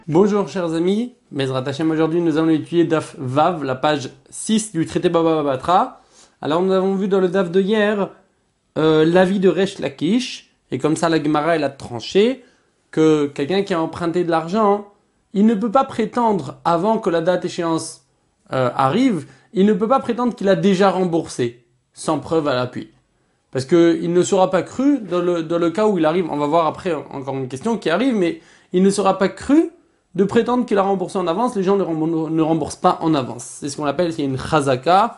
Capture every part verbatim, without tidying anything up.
Bonjour chers amis, Bezrat Hashem, aujourd'hui nous allons étudier Daf Vav, la page six du traité Baba Batra. Alors nous avons vu dans le Daf de hier euh, l'avis de Resh Lakish, et comme ça la Gemara elle a tranché que quelqu'un qui a emprunté de l'argent, il ne peut pas prétendre avant que la date échéance euh, arrive, il ne peut pas prétendre qu'il a déjà remboursé, sans preuve à l'appui. Parce qu'il ne sera pas cru dans le, dans le cas où il arrive, on va voir après encore une question qui arrive, mais il ne sera pas cru de prétendre qu'il a remboursé en avance. Les gens ne, remboursent, ne remboursent pas en avance. C'est ce qu'on appelle c'est une chazaka,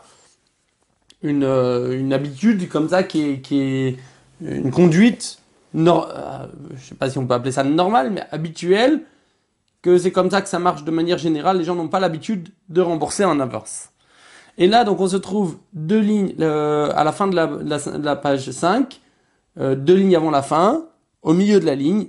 une, euh, une habitude comme ça qui est, qui est une conduite, nor- euh, je ne sais pas si on peut appeler ça normale, mais habituelle, que c'est comme ça que ça marche de manière générale. Les gens n'ont pas l'habitude de rembourser en avance. Et là, donc, on se trouve deux lignes euh, à la fin de la, de la, de la page cinq, euh, deux lignes avant la fin, au milieu de la ligne.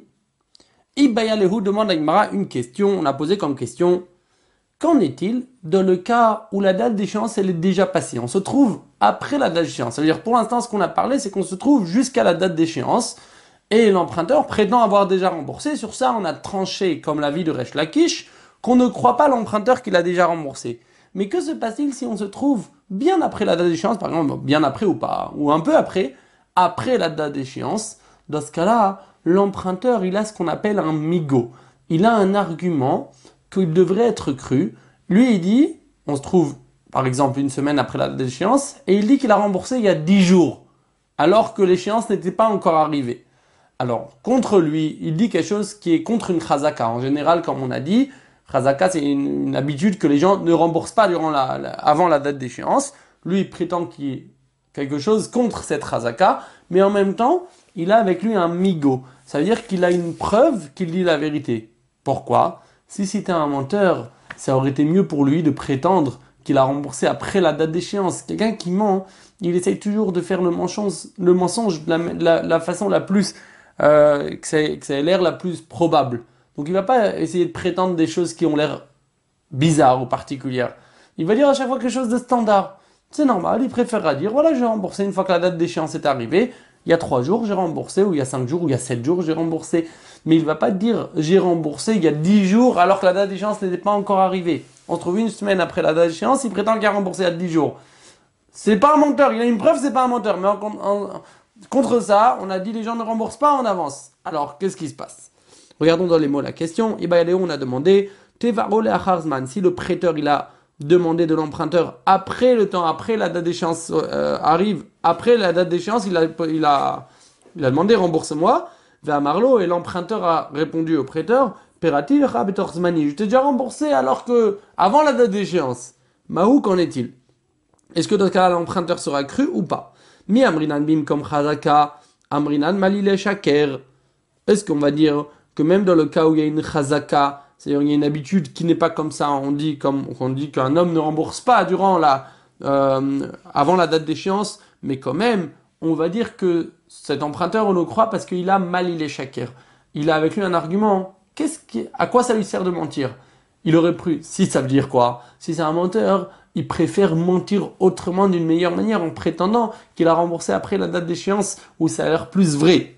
Ibayalehu demande à Imara une question. On a posé comme question: qu'en est-il dans le cas où la date d'échéance elle est déjà passée? On se trouve après la date d'échéance. C'est-à-dire, pour l'instant, ce qu'on a parlé, c'est qu'on se trouve jusqu'à la date d'échéance et l'emprunteur prétend avoir déjà remboursé. Sur ça, on a tranché, comme l'avis de Resh Lakish, qu'on ne croit pas l'emprunteur qu'il a déjà remboursé. Mais que se passe-t-il si on se trouve bien après la date d'échéance, par exemple, bien après ou pas, ou un peu après, après la date d'échéance? Dans ce cas-là, l'emprunteur, il a ce qu'on appelle un migo. Il a un argument qu'il devrait être cru. Lui, il dit, on se trouve, par exemple, une semaine après la date d'échéance, et il dit qu'il a remboursé il y a dix jours, alors que l'échéance n'était pas encore arrivée. Alors, contre lui, il dit quelque chose qui est contre une chazaka. En général, comme on a dit, chazaka, c'est une, une habitude que les gens ne remboursent pas durant la, la, avant la date d'échéance. Lui, il prétend qu'il y ait quelque chose contre cette chazaka, mais en même temps, il a avec lui un migo. Ça veut dire qu'il a une preuve qu'il dit la vérité. Pourquoi? Si c'était un menteur, ça aurait été mieux pour lui de prétendre qu'il a remboursé après la date d'échéance. Quelqu'un qui ment, il essaye toujours de faire le mensonge, le mensonge de la, la, la façon la plus, euh, que ça ait l'air la plus probable. Donc il va pas essayer de prétendre des choses qui ont l'air bizarres ou particulières. Il va dire à chaque fois quelque chose de standard. C'est normal, il préférera dire, voilà, j'ai remboursé une fois que la date d'échéance est arrivée. Il y a trois jours, j'ai remboursé, ou il y a cinq jours, ou il y a sept jours, j'ai remboursé. Mais il ne va pas dire, j'ai remboursé il y a dix jours, alors que la date d'échéance n'était pas encore arrivée. On se trouve une semaine après la date d'échéance, il prétend qu'il a remboursé il y a dix jours. C'est pas un menteur, il a une preuve, c'est pas un menteur. Mais en, en, contre ça, on a dit les gens ne remboursent pas en avance. Alors, qu'est-ce qui se passe? Regardons dans les mots la question. Ibayaléo, on a demandé, Tevarole Acharzman, si le prêteur, il a demandé de l'emprunteur après le temps, après la date d'échéance euh, arrive, après la date d'échéance, il a, il a, il a demandé rembourse-moi, vers Marlo, et l'emprunteur a répondu au prêteur, Peratil Rabetorzmani, je t'ai déjà remboursé alors que, avant la date d'échéance. Mahou, qu'en est-il? Est-ce que dans ce cas-là, l'emprunteur sera cru ou pas? Mi amrinan bim comme chazaka, amrinan malile shaker. Est-ce qu'on va dire que même dans le cas où il y a une chazaka, c'est-à-dire il y a une habitude qui n'est pas comme ça, on dit comme on dit qu'un homme ne rembourse pas durant la euh, avant la date d'échéance, mais quand même, on va dire que cet emprunteur on le croit parce qu'il a malile shaker. Il a avec lui un argument. Qu'est-ce qui, à quoi ça lui sert de mentir? Il aurait pu, si ça veut dire quoi? Si c'est un menteur, il préfère mentir autrement d'une meilleure manière en prétendant qu'il a remboursé après la date d'échéance où ça a l'air plus vrai.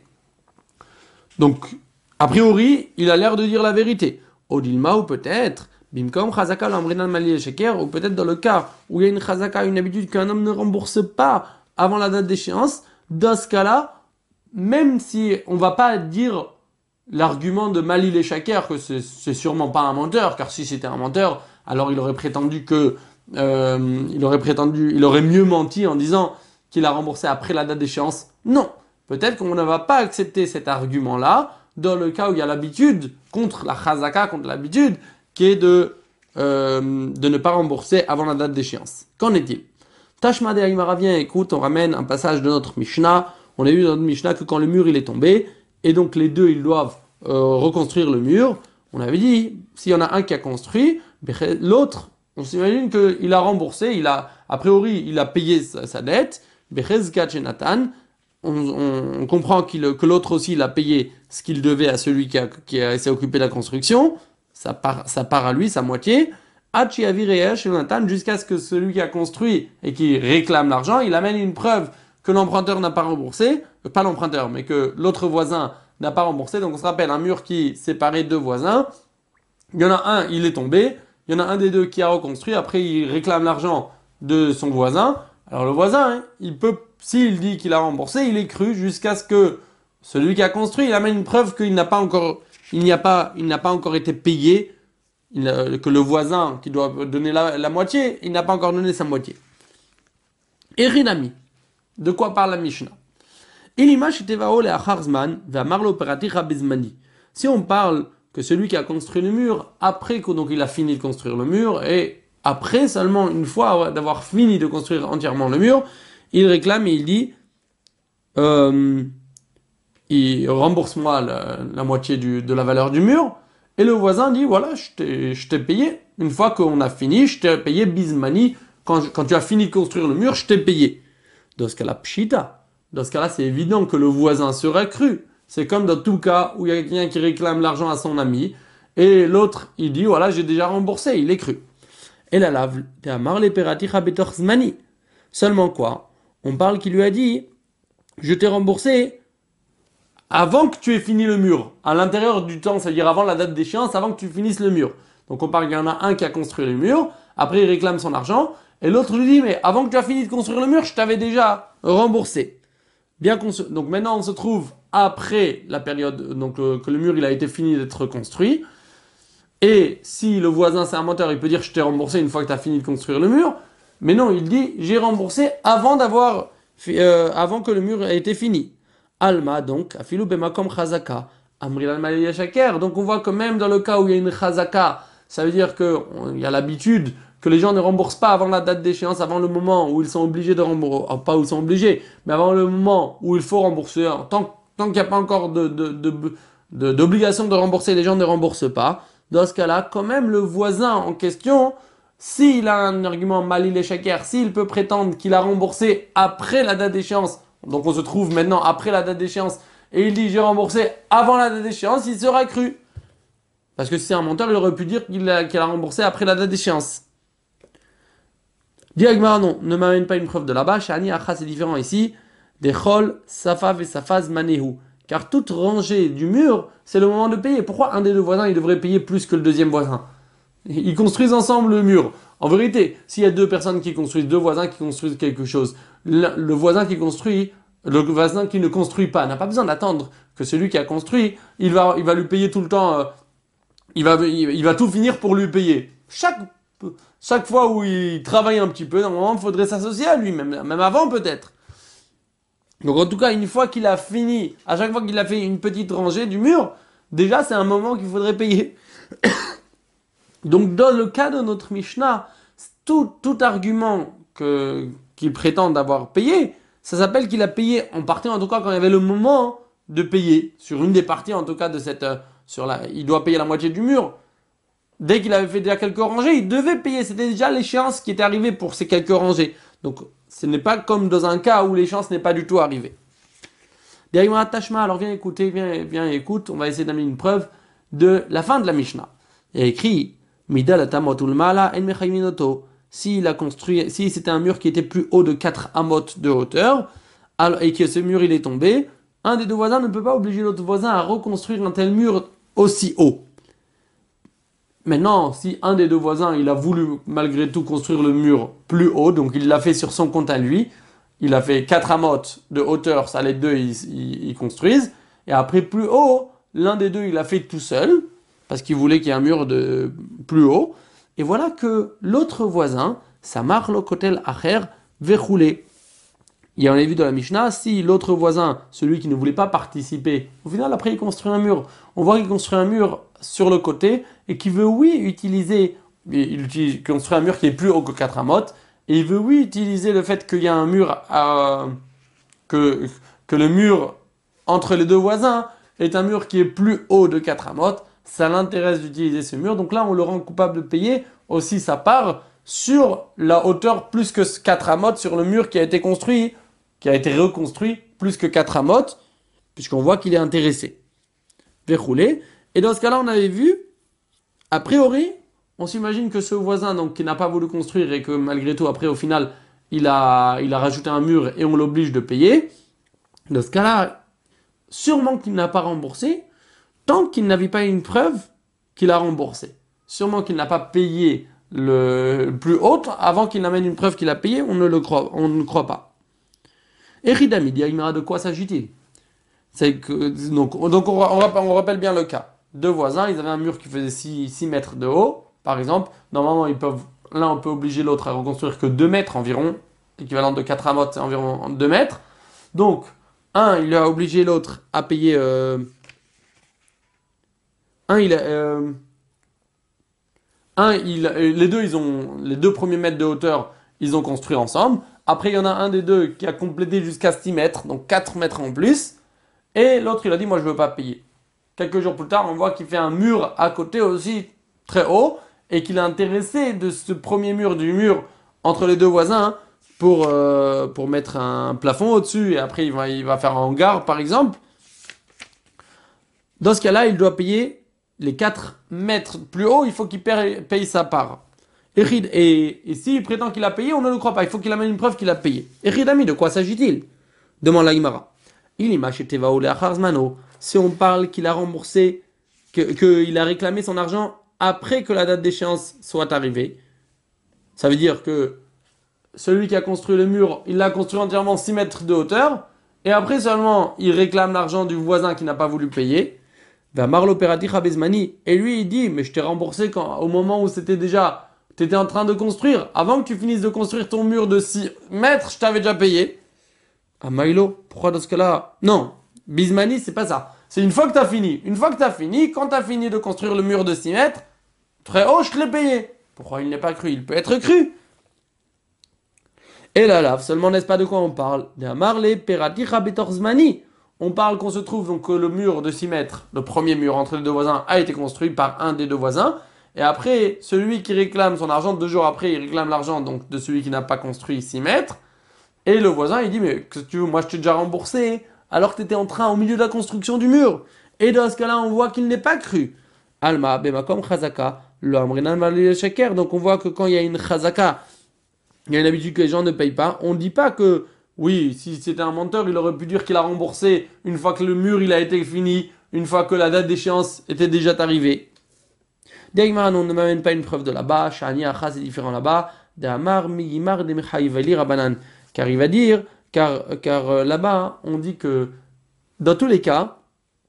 Donc, a priori, il a l'air de dire la vérité. Odilma ou peut-être, bimkom chazaka l'ambrinan mali sheker, ou peut-être dans le cas où il y a une chazaka, une habitude qu'un homme ne rembourse pas avant la date d'échéance, dans ce cas-là, même si on va pas dire l'argument de Malil et Shaker que c'est, c'est sûrement pas un menteur, car si c'était un menteur, alors il aurait prétendu que euh, il aurait prétendu, il aurait mieux menti en disant qu'il a remboursé après la date d'échéance. Non, peut-être qu'on ne va pas accepter cet argument-là dans le cas où il y a l'habitude contre la chazaka, contre l'habitude qui est de euh, de ne pas rembourser avant la date d'échéance. Qu'en est-il? Tashma de Aïmara vient, écoute, on ramène un passage de notre Mishnah. On a vu dans notre Mishnah que quand le mur il est tombé, et donc les deux ils doivent euh, reconstruire le mur. On avait dit, s'il y en a un qui a construit, l'autre, on s'imagine qu'il a remboursé, il a, a priori, il a payé sa, sa dette. On, on, on comprend qu'il, que l'autre aussi, il a payé ce qu'il devait à celui qui, a, qui a, s'est occupé de la construction. Ça part, ça part à lui, sa moitié. Jusqu'à ce que celui qui a construit et qui réclame l'argent, il amène une preuve que l'emprunteur n'a pas remboursé, pas l'emprunteur, mais que l'autre voisin n'a pas remboursé. Donc on se rappelle un mur qui séparait deux voisins. Il y en a un, il est tombé. Il y en a un des deux qui a reconstruit. Après, il réclame l'argent de son voisin. Alors le voisin, hein, il peut, s'il dit qu'il a remboursé, il est cru jusqu'à ce que celui qui a construit, il amène une preuve qu'il n'a pas encore, il n'y a pas, il n'a pas encore été payé, il a- que le voisin qui doit donner la, la moitié, il n'a pas encore donné sa moitié. Erinami. De quoi parle la Mishnah? Si on parle que celui qui a construit le mur, après que donc il a fini de construire le mur, et après seulement une fois d'avoir fini de construire entièrement le mur, il réclame et il dit euh, il rembourse-moi la, la moitié du, de la valeur du mur, et le voisin dit voilà, je t'ai, je t'ai payé. Une fois qu'on a fini, je t'ai payé bismani. Quand, quand tu as fini de construire le mur, je t'ai payé. Dans ce cas-là, pshita. Dans ce cas-là, c'est évident que le voisin sera cru. C'est comme dans tout cas où il y a quelqu'un qui réclame l'argent à son ami et l'autre, il dit, voilà, j'ai déjà remboursé, il est cru. Et la lave, t'es à marle peraticha betorzmani. Seulement quoi? On parle qu'il lui a dit, je t'ai remboursé avant que tu aies fini le mur. À l'intérieur du temps, c'est-à-dire avant la date d'échéance, avant que tu finisses le mur. Donc on parle qu'il y en a un qui a construit le mur, après il réclame son argent, et l'autre lui dit, mais avant que tu aies fini de construire le mur, je t'avais déjà remboursé. Bien qu'on se... Donc maintenant on se trouve après la période donc le... que le mur il a été fini d'être construit. Et si le voisin c'est un menteur, il peut dire je t'ai remboursé une fois que tu as fini de construire le mur. Mais non, il dit j'ai remboursé avant d'avoir euh, avant que le mur ait été fini. Alma donc afilu bemakom chazaka amri al malaya shaker. Donc on voit que même dans le cas où il y a une chazaka, ça veut dire que il y a l'habitude que les gens ne remboursent pas avant la date d'échéance, avant le moment où ils sont obligés de rembourser, oh, pas où ils sont obligés, mais avant le moment où il faut rembourser. Tant, tant qu'il n'y a pas encore de, de, de, de, d'obligation de rembourser, les gens ne remboursent pas. Dans ce cas-là, quand même, le voisin en question, s'il a un argument malil et shaker, s'il peut prétendre qu'il a remboursé après la date d'échéance, donc on se trouve maintenant après la date d'échéance, et il dit j'ai remboursé avant la date d'échéance, il sera cru. Parce que si c'est un menteur, il aurait pu dire qu'il a, qu'il a remboursé après la date d'échéance. Diagmar, non, ne m'amène pas une preuve de là-bas. Shani Acha, c'est différent ici. Des chol, safaf et safaz manehu. Car toute rangée du mur, c'est le moment de payer. Pourquoi un des deux voisins, il devrait payer plus que le deuxième voisin? Ils construisent ensemble le mur. En vérité, s'il y a deux personnes qui construisent, deux voisins qui construisent quelque chose, le, le voisin qui construit, le voisin qui ne construit pas, n'a pas besoin d'attendre que celui qui a construit, il va, il va lui payer tout le temps, euh, il, va, il, il va tout finir pour lui payer. Chaque Chaque fois où il travaille un petit peu, normalement, il faudrait s'associer à lui, même, même avant peut-être. Donc en tout cas, une fois qu'il a fini, à chaque fois qu'il a fait une petite rangée du mur, déjà c'est un moment qu'il faudrait payer. Donc dans le cas de notre Mishnah, tout, tout argument que, qu'il prétend avoir payé, ça s'appelle qu'il a payé en partie, en tout cas quand il y avait le moment de payer, sur une des parties en tout cas de cette... sur la, il doit payer la moitié du mur. Dès qu'il avait fait déjà quelques rangées, il devait payer. C'était déjà l'échéance qui était arrivée pour ces quelques rangées. Donc, ce n'est pas comme dans un cas où l'échéance n'est pas du tout arrivée. Derrière Tashma, alors viens écouter, viens, viens écoute. On va essayer d'amener une preuve de la fin de la Mishnah. Il y a écrit Mida la tamotul mala en mechayiminoto. S'il a construit, si c'était un mur qui était plus haut de quatre amot de hauteur, alors, et que ce mur il est tombé, un des deux voisins ne peut pas obliger l'autre voisin à reconstruire un tel mur aussi haut. Maintenant, si un des deux voisins, il a voulu malgré tout construire le mur plus haut, donc il l'a fait sur son compte à lui, il a fait quatre amotes de hauteur, ça les deux, ils, ils, ils construisent, et après plus haut, l'un des deux, il l'a fait tout seul, parce qu'il voulait qu'il y ait un mur de plus haut, et voilà que l'autre voisin, Samar Lokotel Acher, verroulé. Et on l'a vu dans la Mishnah, si l'autre voisin, celui qui ne voulait pas participer, au final, après, il construit un mur. On voit qu'il construit un mur sur le côté et qui veut, oui, utiliser, il utilise, construit un mur qui est plus haut que quatre amotes, et il veut, oui, utiliser le fait qu'il y a un mur, euh, que, que le mur entre les deux voisins est un mur qui est plus haut de quatre amotes. Ça l'intéresse d'utiliser ce mur. Donc là, on le rend coupable de payer aussi sa part sur la hauteur plus que quatre amotes sur le mur qui a été construit, qui a été reconstruit plus que quatre amotes, puisqu'on voit qu'il est intéressé. Verroulé. Et dans ce cas-là, on avait vu, a priori, on s'imagine que ce voisin donc, qui n'a pas voulu construire et que malgré tout, après, au final, il a, il a rajouté un mur et on l'oblige de payer. Dans ce cas-là, sûrement qu'il n'a pas remboursé, tant qu'il n'avait pas une preuve qu'il a remboursé. Sûrement qu'il n'a pas payé le plus haut avant qu'il n'amène une preuve qu'il a payé, on ne le croit, on ne croit pas. Et Ridami dit, de quoi s'agit-il? C'est que, donc, donc on, on, rappelle, on rappelle bien le cas. Deux voisins, ils avaient un mur qui faisait six mètres de haut, par exemple. Normalement, ils peuvent, l'un on peut obliger l'autre à reconstruire que deux mètres environ, équivalent de quatre amotes, c'est environ deux mètres. Donc, un, il a obligé l'autre à payer... Euh, un, il a... Euh, un, il, les deux, ils ont... Les deux premiers mètres de hauteur, ils ont construit ensemble. Après, il y en a un des deux qui a complété jusqu'à six mètres, donc quatre mètres en plus. Et l'autre, il a dit, moi, je ne veux pas payer. Quelques jours plus tard, on voit qu'il fait un mur à côté aussi très haut et qu'il est intéressé de ce premier mur, du mur entre les deux voisins, pour, euh, pour mettre un plafond au-dessus. Et après, il va, il va faire un hangar, par exemple. Dans ce cas-là, il doit payer les quatre mètres plus haut. Il faut qu'il paye, paye sa part. Et, et, et s'il prétend qu'il a payé, on ne le croit pas. Il faut qu'il amène une preuve qu'il a payé. Et Ridami, de quoi s'agit-il? Demande la Gemara. Il y si on parle qu'il a remboursé, qu'il que a réclamé son argent après que la date d'échéance soit arrivée, ça veut dire que celui qui a construit le mur, il l'a construit entièrement six mètres de hauteur, et après seulement il réclame l'argent du voisin qui n'a pas voulu payer. Et lui il dit, mais je t'ai remboursé quand, au moment où c'était déjà, tu étais en train de construire, avant que tu finisses de construire ton mur de six mètres, je t'avais déjà payé. Ah Milo, pourquoi dans ce cas-là? Non, Bismani, c'est pas ça. C'est une fois que tu as fini. Une fois que tu as fini, quand tu as fini de construire le mur de six mètres, très haut, je te l'ai payé. Pourquoi il n'est pas cru? Il peut être cru. Et là, là, seulement n'est-ce pas de quoi on parle? On parle qu'on se trouve donc que le mur de six mètres, le premier mur entre les deux voisins, a été construit par un des deux voisins. Et après, celui qui réclame son argent, deux jours après, il réclame l'argent donc de celui qui n'a pas construit six mètres. Et le voisin, il dit, mais que tu veux, moi je t'ai déjà remboursé, alors que tu étais en train, au milieu de la construction du mur. Et dans ce cas-là, on voit qu'il n'est pas cru. Alma, bemakom chazaka, le amrinan valé shaker. Donc on voit que quand il y a une chazaka, il y a une habitude que les gens ne payent pas. On ne dit pas que, oui, si c'était un menteur, il aurait pu dire qu'il a remboursé une fois que le mur il a été fini, une fois que la date d'échéance était déjà arrivée. Degman, on ne m'amène pas une preuve de là-bas. Shani acha, c'est différent là-bas. Damar, migimar, demechayvali, rabanan. Car il va dire, car, car euh, là-bas, on dit que dans tous les cas,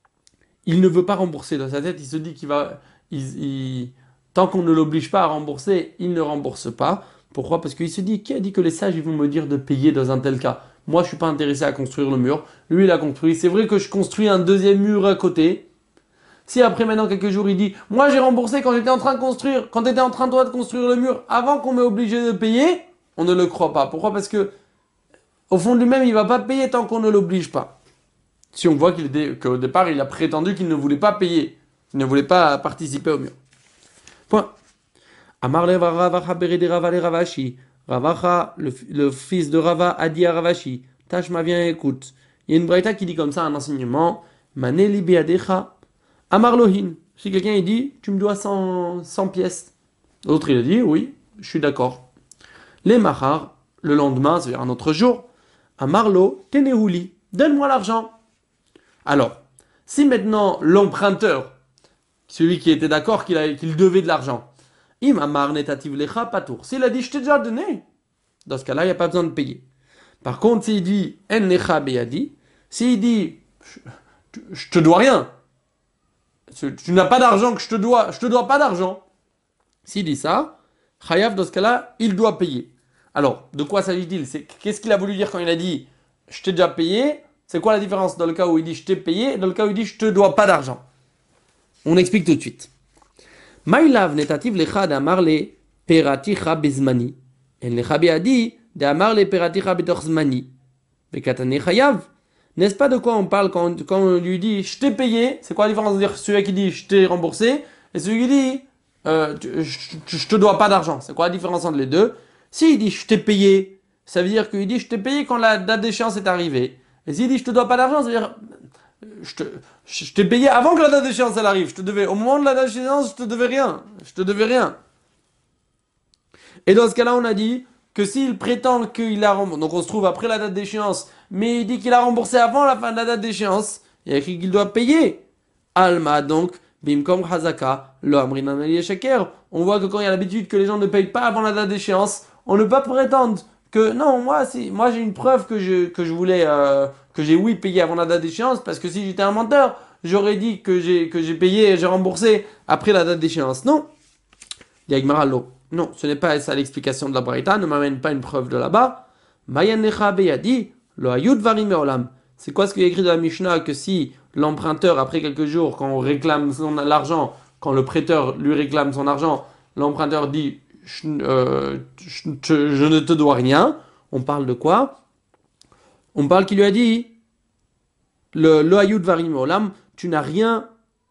il ne veut pas rembourser. Dans sa tête, il se dit qu'il va, il, il, tant qu'on ne l'oblige pas à rembourser, il ne rembourse pas. Pourquoi? Parce qu'il se dit, qui a dit que les sages ils vont me dire de payer dans un tel cas? Moi, je suis pas intéressé à construire le mur. Lui, il a construit. C'est vrai que je construis un deuxième mur à côté. Si après maintenant quelques jours, il dit, moi j'ai remboursé quand j'étais en train de construire, quand tu étais en train toi de construire le mur, avant qu'on m'ait obligé de payer, on ne le croit pas. Pourquoi? Parce que au fond de lui-même, il ne va pas payer tant qu'on ne l'oblige pas. Si on voit qu'il était, qu'au départ, il a prétendu qu'il ne voulait pas payer, qu'il ne voulait pas participer au mur. Point. Amar le Ravacha Berede Rava le Ravashi. Ravacha, le, le fils de Rava, a dit à Ravashi, Tashma, viens, écoute. Il y a une braïta qui dit comme ça un enseignement, Maneli beadecha, Amar lohin. Si quelqu'un il dit, tu me dois cent, cent pièces. L'autre il a dit, oui, je suis d'accord. Les mahar, le lendemain, c'est-à-dire un autre jour, Amarlo, tenehouli, donne-moi l'argent. Alors, si maintenant l'emprunteur, celui qui était d'accord qu'il, a, qu'il devait de l'argent, im amar netativ lecha patour, s'il a dit je t'ai déjà donné, dans ce cas-là, il n'y a pas besoin de payer. Par contre, s'il dit en lecha beyadi, s'il dit je, je te dois rien, tu, tu n'as pas d'argent que je te dois, je te dois pas d'argent, s'il dit ça, chayav, dans ce cas-là, il doit payer. Alors, de quoi s'agit-il? C'est, qu'est-ce qu'il a voulu dire quand il a dit « je t'ai déjà payé » C'est quoi la différence dans le cas où il dit « je t'ai payé » et dans le cas où il dit « je te dois pas d'argent » On explique tout de suite. « Maïlav netativ lecha d'amarle peraticha bezmani. En lecha beadi d'amarle peraticha betor zmani. Vekatane chayav. » N'est-ce pas de quoi on parle quand, quand on lui dit « je t'ai payé » C'est quoi la différence de dire celui qui dit « je t'ai remboursé » et celui qui dit euh, « je, je, je te dois pas d'argent » C'est quoi la différence entre les deux? S'il dit je t'ai payé, ça veut dire qu'il dit je t'ai payé quand la date d'échéance est arrivée. Et s'il dit je te dois pas d'argent, ça veut dire je, te, je t'ai payé avant que la date d'échéance elle arrive. Je te devais, au moment de la date d'échéance, je te devais rien. Je te devais rien. Et dans ce cas-là, on a dit que s'il prétend qu'il a remboursé, donc on se trouve après la date d'échéance, mais il dit qu'il a remboursé avant la fin de la date d'échéance, il y a écrit qu'il doit payer. Alma, donc, Bimkom Hazaka, lo amrinan ali shaker. On voit que quand il y a l'habitude que les gens ne payent pas avant la date d'échéance, on ne peut pas prétendre que non, moi, si, moi j'ai une preuve que je, que je voulais, euh, que j'ai oui payé avant la date d'échéance, parce que si j'étais un menteur, j'aurais dit que j'ai, que j'ai payé et j'ai remboursé après la date d'échéance. Non. Yagmara lo. Non, ce n'est pas ça l'explication de la Braïta, ne m'amène pas une preuve de là-bas. Mayanecha beyadi, lo ayud varim meolam. C'est quoi ce qu'il y a écrit dans la Mishnah que si l'emprunteur, après quelques jours, quand on réclame son, l'argent, quand le prêteur lui réclame son argent, l'emprunteur dit je, euh, je, je, je ne te dois rien. On parle de quoi? On parle qu'il lui a dit le lo ayud varim meolam, tu n'as rien.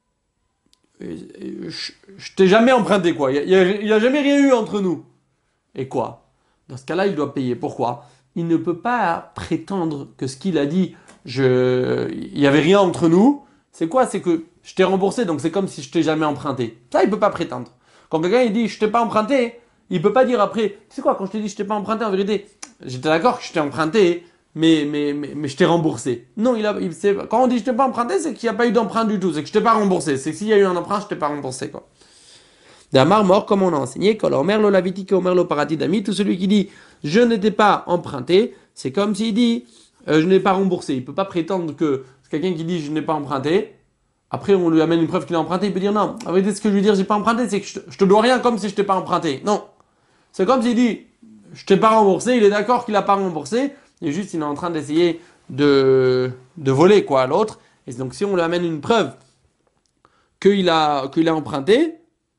Je, je t'ai jamais emprunté quoi. Il n'y a, a, a jamais rien eu entre nous. Et quoi? Dans ce cas-là, il doit payer. Pourquoi? Il ne peut pas prétendre que ce qu'il a dit, je, il n'y avait rien entre nous. C'est quoi? C'est que je t'ai remboursé, donc c'est comme si je t'ai jamais emprunté. Ça, il ne peut pas prétendre. Quand quelqu'un il dit je t'ai pas emprunté, il ne peut pas dire après, c'est quoi quand je t'ai dit je t'ai pas emprunté, en vérité, j'étais d'accord que je t'ai emprunté, mais, mais, mais, mais je t'ai remboursé. Non, il a, il, quand on dit je t'ai pas emprunté, c'est qu'il n'y a pas eu d'emprunt du tout, c'est que je t'ai pas remboursé. C'est que s'il y a eu un emprunt, je t'ai pas remboursé, quoi. Damar mort, comme on a enseigné, quand Omer lo laviti, Omer lo parati d'ami, tout celui qui dit je n'étais pas emprunté, c'est comme s'il dit euh, je n'ai pas remboursé. Il peut pas prétendre que c'est quelqu'un qui dit je n'ai pas emprunté. Après, on lui amène une preuve qu'il a emprunté, il peut dire non. En vérité, ce que je veux dire, j'ai pas emprunté, c'est que je te, je te dois rien comme si je t'ai pas emprunté. Non. C'est comme s'il dit je t'ai pas remboursé, il est d'accord qu'il a pas remboursé, et juste il est en train d'essayer de, de voler quoi à l'autre. Et donc si on lui amène une preuve qu'il a, qu'il a emprunté,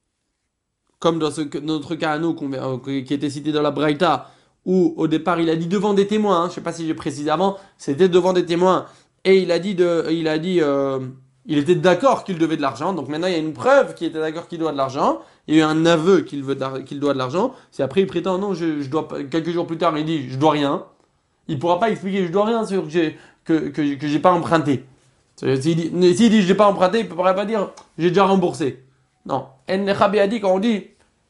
comme dans ce, notre cas à nous, qui était cité dans la Braïta, où au départ il a dit devant des témoins, hein, je ne sais pas si j'ai précisé avant, c'était devant des témoins, et il a dit, de, il, a dit euh, il était d'accord qu'il devait de l'argent, donc maintenant il y a une preuve qu'il était d'accord qu'il doit de l'argent, il y a eu un aveu qu'il, veut qu'il doit de l'argent, si après il prétend non, je, je dois, quelques jours plus tard il dit je dois rien, il ne pourra pas expliquer je dois rien sur que j'ai, que, que, que j'ai pas emprunté. S'il dit, s'il dit je n'ai pas emprunté, il ne pourra pas dire j'ai déjà remboursé. Non. En-Nechabi a dit quand on dit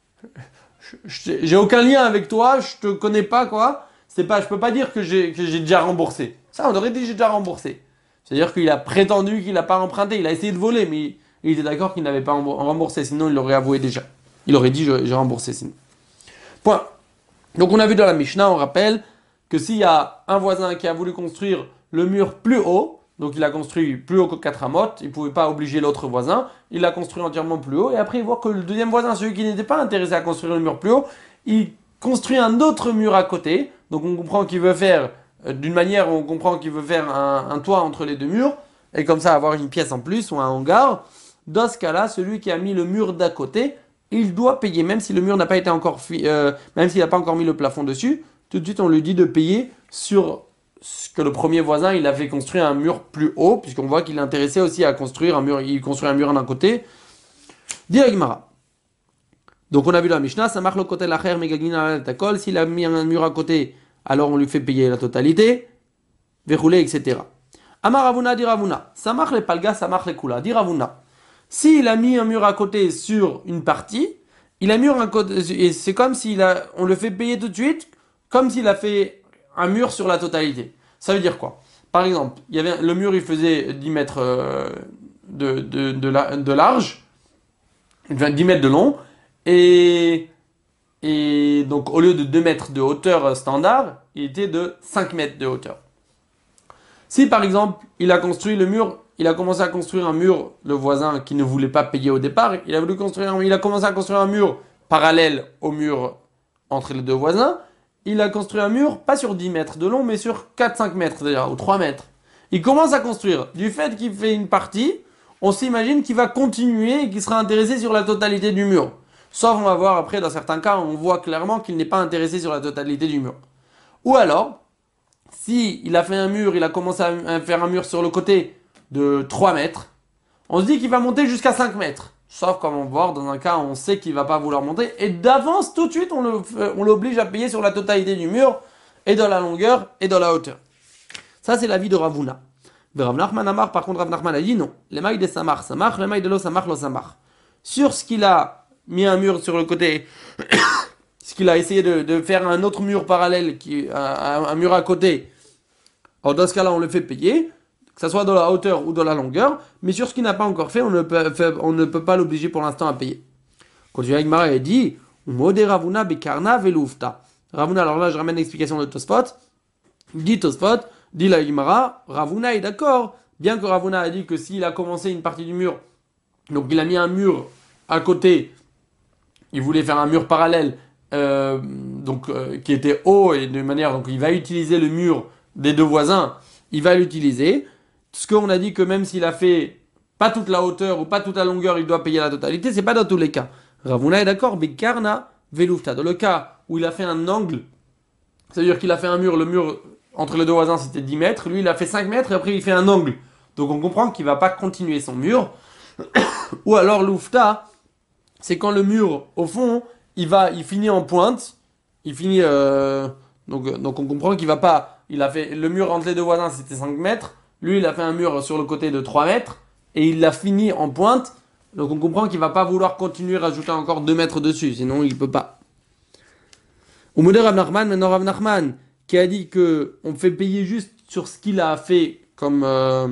j'ai aucun lien avec toi, je te connais pas quoi, c'est pas, je peux pas dire que j'ai, que j'ai déjà remboursé. Ça, on aurait dit j'ai déjà remboursé. C'est-à-dire qu'il a prétendu qu'il n'a pas emprunté, il a essayé de voler, mais il, il était d'accord qu'il n'avait pas remboursé, sinon il l'aurait avoué déjà. Il aurait dit j'ai remboursé sinon. Point. Donc on a vu dans la Mishnah, on rappelle que s'il y a un voisin qui a voulu construire le mur plus haut, donc il a construit plus haut que quatre amotes, il ne pouvait pas obliger l'autre voisin, il l'a construit entièrement plus haut, et après il voit que le deuxième voisin, celui qui n'était pas intéressé à construire le mur plus haut, il construit un autre mur à côté, donc on comprend qu'il veut faire, euh, d'une manière on comprend qu'il veut faire un, un toit entre les deux murs, et comme ça avoir une pièce en plus ou un hangar. Dans ce cas-là, celui qui a mis le mur d'à côté, il doit payer, même si le mur n'a pas été encore, euh, même s'il n'a pas encore mis le plafond dessus, tout de suite on lui dit de payer sur ce que le premier voisin il avait construit un mur plus haut, puisqu'on voit qu'il est intéressé aussi à construire un mur, il construit un mur d'un côté. Diragmara. Donc on a vu dans la Mishnah, ça marche le côté l'acher megagina takol, s'il a mis un mur à côté, alors on lui fait payer la totalité, verroulé, et cetera. Amar Ravuna dit Ravuna, ça marche les palgas, ça marche les kula, dit Ravuna. S'il a mis un mur à côté sur une partie, il a mis un côté, et c'est comme s'il a, on le fait payer tout de suite, comme s'il a fait un mur sur la totalité. Ça veut dire quoi? Par exemple, il y avait, le mur il faisait dix mètres euh, de, de, de, la, de large, dix mètres de long, et, et donc au lieu de deux mètres de hauteur standard, il était de cinq mètres de hauteur. Si par exemple, il a construit le mur, il a commencé à construire un mur, le voisin qui ne voulait pas payer au départ, il a voulu construire, il a commencé à construire un mur parallèle au mur entre les deux voisins, il a construit un mur, pas sur dix mètres de long, mais sur quatre cinq mètres déjà, ou trois mètres. Il commence à construire. Du fait qu'il fait une partie, on s'imagine qu'il va continuer et qu'il sera intéressé sur la totalité du mur. Sauf on va voir après, dans certains cas, on voit clairement qu'il n'est pas intéressé sur la totalité du mur. Ou alors, si il a fait un mur, il a commencé à faire un mur sur le côté de trois mètres, on se dit qu'il va monter jusqu'à cinq mètres. Sauf comme on va voir, dans un cas, on sait qu'il ne va pas vouloir monter. Et d'avance, tout de suite, on, le, on l'oblige à payer sur la totalité du mur, et dans la longueur, et dans la hauteur. Ça, c'est l'avis de Ravuna. De Rav Nachman Amar, par contre, Rav Nachman a dit non. Les mailles de Samar, Samar, les mailles de l'eau, Samar, l'eau, Samar. Sur ce qu'il a mis un mur sur le côté, ce qu'il a essayé de, de faire un autre mur parallèle, qui, un, un mur à côté, alors dans ce cas-là, on le fait payer. que ce soit dans la hauteur ou dans la longueur, mais sur ce qu'il n'a pas encore fait, on ne peut, on ne peut pas l'obliger pour l'instant à payer. Continue avec Mara et dit Mode Ravuna Bekarna Veloufta. Ravuna, alors là je ramène l'explication de Tosfot. Dit Tosfot, dit la Gemara, Ravuna est d'accord, bien que Ravuna a dit que s'il a commencé une partie du mur, donc il a mis un mur à côté, il voulait faire un mur parallèle, euh, donc euh, qui était haut et de manière, donc il va utiliser le mur des deux voisins, il va l'utiliser. Ce qu'on a dit que même s'il a fait pas toute la hauteur ou pas toute la longueur, il doit payer la totalité, c'est pas dans tous les cas. Ravuna est d'accord, Bekarna Veloufta. Dans le cas où il a fait un angle, c'est-à-dire qu'il a fait un mur, le mur entre les deux voisins c'était dix mètres, lui il a fait cinq mètres et après il fait un angle. Donc on comprend qu'il va pas continuer son mur. Ou alors l'oufta, c'est quand le mur, au fond, il va, il finit en pointe, il finit, euh, donc, donc on comprend qu'il va pas, il a fait, le mur entre les deux voisins c'était cinq mètres, lui il a fait un mur sur le côté de trois mètres, et il l'a fini en pointe, donc on comprend qu'il va pas vouloir continuer à rajouter encore deux mètres dessus, sinon il peut pas. Au modèle Rav Nachman, maintenant Rav Nachman, qui a dit que on fait payer juste sur ce qu'il a fait comme, euh,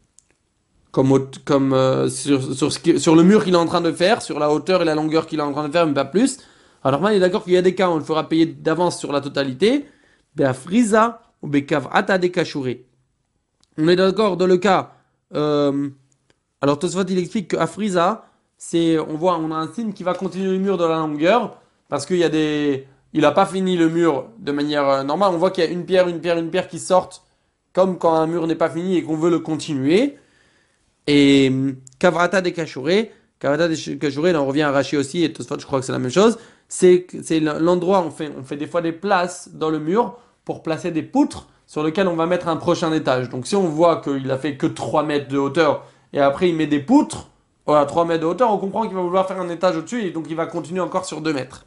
comme, comme euh, sur, sur, ce qui, sur le mur qu'il est en train de faire, sur la hauteur et la longueur qu'il est en train de faire, mais pas plus. Alors Nachman est d'accord qu'il y a des cas où on le fera payer d'avance sur la totalité. Bea friza ou bekav ata de kashuré. On est d'accord dans le cas. Euh, alors Tosfot il explique qu'à friza, c'est, on voit, on a un signe qui va continuer le mur de la longueur parce qu'il y a des, il n'a pas fini le mur de manière normale. On voit qu'il y a une pierre, une pierre, une pierre qui sortent comme quand un mur n'est pas fini et qu'on veut le continuer. Et Kavrata des Kashuré, Kavrata des Kashuré, là on revient à Rashi aussi, et Tosfot je crois que c'est la même chose, c'est, c'est l'endroit où on fait, on fait des fois des places dans le mur pour placer des poutres sur lesquelles on va mettre un prochain étage. Donc si on voit qu'il a fait que trois mètres de hauteur et après il met des poutres à trois mètres de hauteur, on comprend qu'il va vouloir faire un étage au-dessus et donc il va continuer encore sur deux mètres.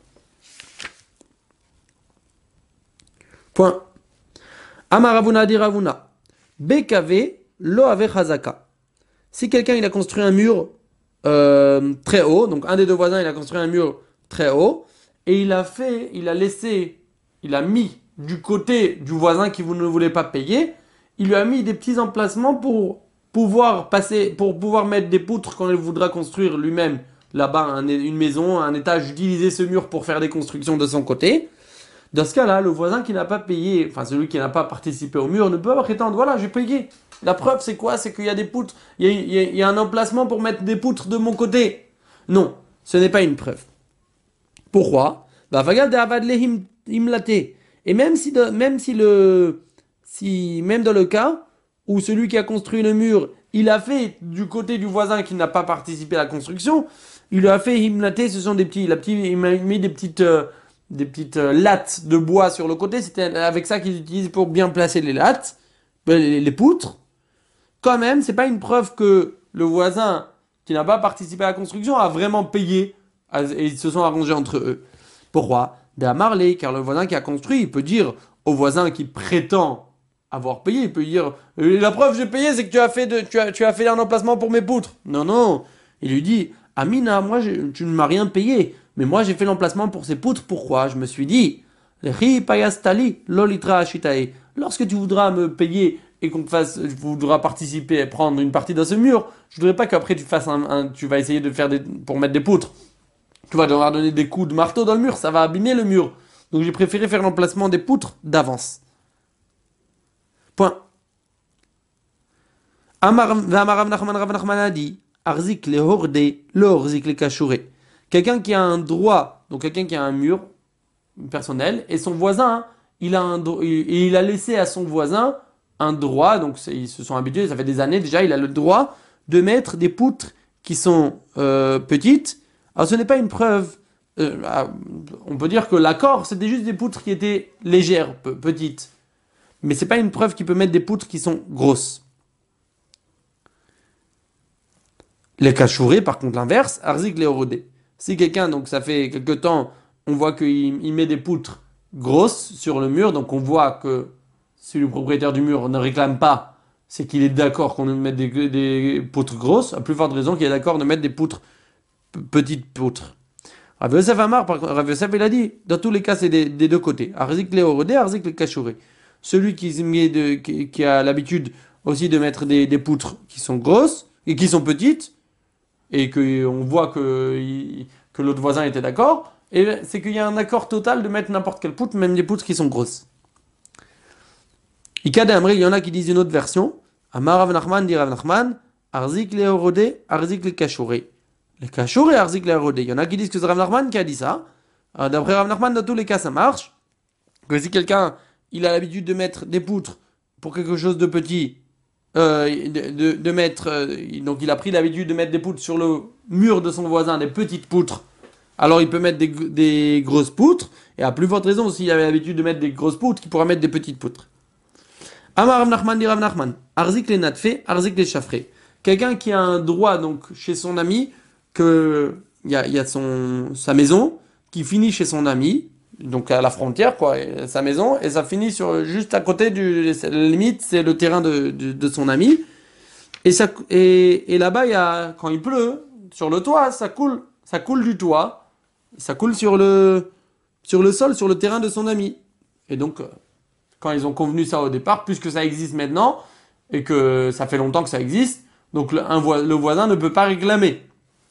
Point. Amaravuna di Ravuna. B K V lo ave chazaka. Si quelqu'un il a construit un mur euh, très haut, donc un des deux voisins il a construit un mur très haut, et il a fait, il a laissé, il a mis du côté du voisin qui vous ne voulait pas payer, il lui a mis des petits emplacements pour pouvoir passer, pour pouvoir mettre des poutres quand il voudra construire lui-même là-bas un, une maison, un étage, utiliser ce mur pour faire des constructions de son côté. Dans ce cas-là, le voisin qui n'a pas payé, enfin celui qui n'a pas participé au mur, ne peut pas prétendre, voilà, j'ai payé. La preuve, c'est quoi? C'est qu'il y a des poutres, il y a, il y a, il y a un emplacement pour mettre des poutres de mon côté. Non, ce n'est pas une preuve. Pourquoi? Et même si, de, même si le, si, même dans le cas où celui qui a construit le mur, il a fait du côté du voisin qui n'a pas participé à la construction, il a fait himlaté, ce sont des petits, la petite, il m'a mis des petites, euh, des petites euh, lattes de bois sur le côté, c'était avec ça qu'ils utilisent pour bien placer les lattes, les, les poutres. Quand même, c'est pas une preuve que le voisin qui n'a pas participé à la construction a vraiment payé et ils se sont arrangés entre eux. Pourquoi? Ben Marley, car le voisin qui a construit, il peut dire au voisin qui prétend avoir payé, il peut dire la preuve j'ai payé, c'est que tu as fait de, tu as, tu as fait un emplacement pour mes poutres. Non non, il lui dit Amina, moi je, tu ne m'as rien payé, mais moi j'ai fait l'emplacement pour ces poutres. Pourquoi? Je me suis dit lorsque tu voudras me payer et qu'on te fasse, tu voudras participer et prendre une partie dans ce mur, je voudrais pas qu'après tu fasses un, un tu vas essayer de faire des, pour mettre des poutres. Tu vas devoir donner des coups de marteau dans le mur, ça va abîmer le mur. Donc j'ai préféré faire l'emplacement des poutres d'avance. Point. Amar Rav Nachman Rav Nachman a dit Arzik le horde, le orzik le kashuré. Quelqu'un qui a un droit, donc quelqu'un qui a un mur personnel, et son voisin, il a un et il a laissé à son voisin un droit, donc ils se sont habitués, ça fait des années déjà, il a le droit de mettre des poutres qui sont euh, petites. Alors ce n'est pas une preuve, euh, on peut dire que l'accord c'était juste des poutres qui étaient légères, pe- petites, mais c'est pas une preuve qu'il peut mettre des poutres qui sont grosses. Les cachourés, par contre l'inverse, arzik les horodé. Si quelqu'un, donc ça fait quelque temps, on voit qu'il il met des poutres grosses sur le mur, donc on voit que si le propriétaire du mur ne réclame pas, c'est qu'il est d'accord qu'on mette des, des poutres grosses, à plus forte raison qu'il est d'accord de mettre des poutres petites poutres. Rav Yosef Amar, Rav Yosef il a dit, dans tous les cas c'est des, des deux côtés. Arzik le horodé, arzik le cachouré. Celui qui, de, qui, qui a l'habitude aussi de mettre des, des poutres qui sont grosses et qui sont petites, et qu'on voit que, il- que l'autre voisin était d'accord, et c'est qu'il y a un accord total de mettre n'importe quelle poutre, même des poutres qui sont grosses. Ikad Amri, il y en a qui disent une autre version. Amar Rav Nachman dit Rav Nachman, Arzik le Horodé, Arzik le Kachouré. Le Kachouré, Arzik le Horodé. Il y en a qui disent que c'est Rav Nachman qui a dit ça. Alors, d'après Rav Nachman, dans tous les cas, ça marche. Que si quelqu'un, il a l'habitude de mettre des poutres pour quelque chose de petit, euh, de, de, de mettre, euh, donc il a pris l'habitude de mettre des poutres sur le mur de son voisin, des petites poutres. Alors il peut mettre des, des grosses poutres, et à plus forte raison, s'il avait l'habitude de mettre des grosses poutres, il pourra mettre des petites poutres. Amar Rav Nachman dit Rav Nachman, Arzik les natfé, Arzik les chafré. Quelqu'un qui a un droit donc chez son ami, que il y a, y a son, sa maison, qui finit chez son ami, donc à la frontière, quoi, et sa maison, et ça finit sur, juste à côté du, la limite, c'est le terrain de, de, de son ami. Et, ça, et, et là-bas, il y a, quand il pleut, sur le toit, ça coule, ça coule du toit, ça coule sur le, sur le sol, sur le terrain de son ami. Et donc, quand ils ont convenu ça au départ, puisque ça existe maintenant, et que ça fait longtemps que ça existe, donc le, un, le voisin ne peut pas réclamer.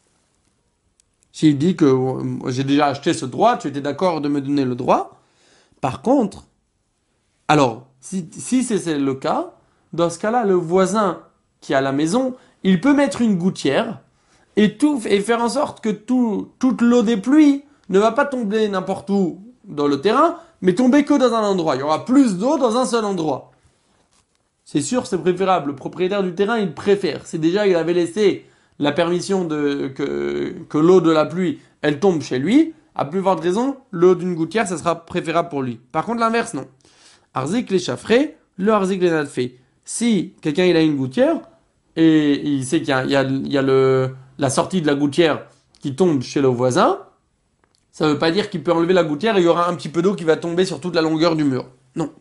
S'il dit que euh, j'ai déjà acheté ce droit, tu étais d'accord de me donner le droit. Par contre, alors, si, si c'est, c'est le cas, dans ce cas-là, le voisin qui a la maison, il peut mettre une gouttière et, tout, et faire en sorte que tout, toute l'eau des pluies ne va pas tomber n'importe où dans le terrain, mais tomber que dans un endroit. Il y aura plus d'eau dans un seul endroit. C'est sûr, c'est préférable. Le propriétaire du terrain, il préfère. C'est déjà, il avait laissé la permission de, que, que l'eau de la pluie, elle tombe chez lui. À plus forte raison, l'eau d'une gouttière, ça sera préférable pour lui. Par contre, l'inverse, non. Arzik les chafré, le arzik les nadfé. Si quelqu'un il a une gouttière et il sait qu'il y a, il y a, il y a le, la sortie de la gouttière qui tombe chez le voisin, ça ne veut pas dire qu'il peut enlever la gouttière et il y aura un petit peu d'eau qui va tomber sur toute la longueur du mur. Non.